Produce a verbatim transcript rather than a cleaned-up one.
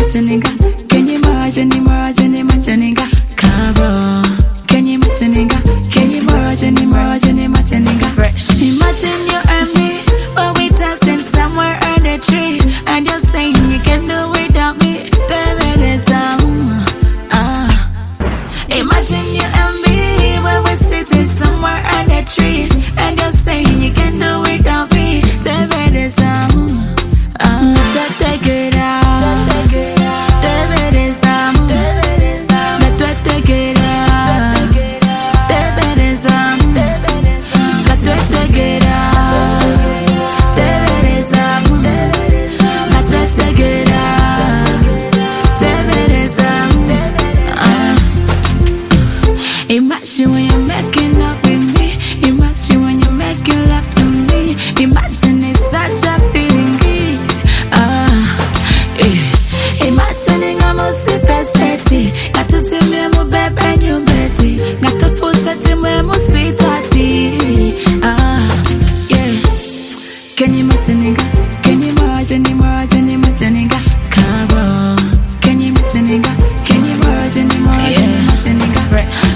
imagine Can you imagine, imagine, imagine Caro, can you imagine Can you imagine, imagine, imagine Fresh. Imagine you and me, but we dancing somewhere on the tree, and you're saying you can do without me. There it is, um, ah. Imagine you and me, when we're sitting somewhere on the tree, and you're saying you can do without me. There it is, um, ah. Don't take it out. Don't take it out. There it is, um, there it is, um. Don't take it out. Don't take it out. There it is, um, there it is, um. Don't take it out. There it is, um, there it is, um. Don't take it out. There it is, um, ah. Imagine when you're making love with me. Imagine when you're making love to me. Imagine it's such a feeling. Ah, eh. Imagine I'm a super city. Got to see me move back and you betty. Got to full setting where my sweet hearty. Ah, yeah. Can you imagine? Can you imagine? Imagine, imagine, Caro. Can you imagine? Can you imagine? Imagine, imagine, Fresh.